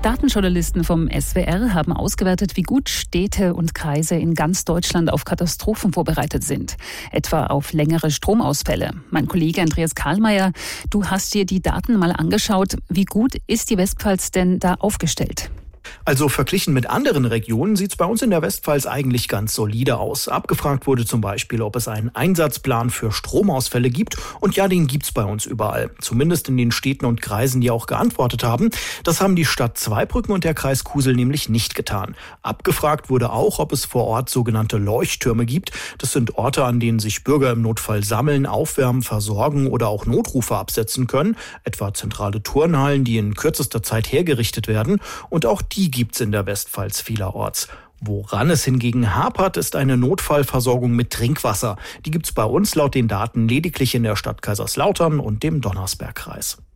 Datenjournalisten vom SWR haben ausgewertet, wie gut Städte und Kreise in ganz Deutschland auf Katastrophen vorbereitet sind. Etwa auf längere Stromausfälle. Mein Kollege Andreas Karlmeier, du hast dir die Daten mal angeschaut. Wie gut ist die Westpfalz denn da aufgestellt? Also verglichen mit anderen Regionen sieht es bei uns in der Westpfalz eigentlich ganz solide aus. Abgefragt wurde zum Beispiel, ob es einen Einsatzplan für Stromausfälle gibt. Und ja, den gibt's bei uns überall. Zumindest in den Städten und Kreisen, die auch geantwortet haben. Das haben die Stadt Zweibrücken und der Kreis Kusel nämlich nicht getan. Abgefragt wurde auch, ob es vor Ort sogenannte Leuchttürme gibt. Das sind Orte, an denen sich Bürger im Notfall sammeln, aufwärmen, versorgen oder auch Notrufe absetzen können. Etwa zentrale Turnhallen, die in kürzester Zeit hergerichtet werden. Und auch die gibt's in der Westpfalz vielerorts. Woran es hingegen hapert, ist eine Notfallversorgung mit Trinkwasser. Die gibt's bei uns laut den Daten lediglich in der Stadt Kaiserslautern und dem Donnersbergkreis.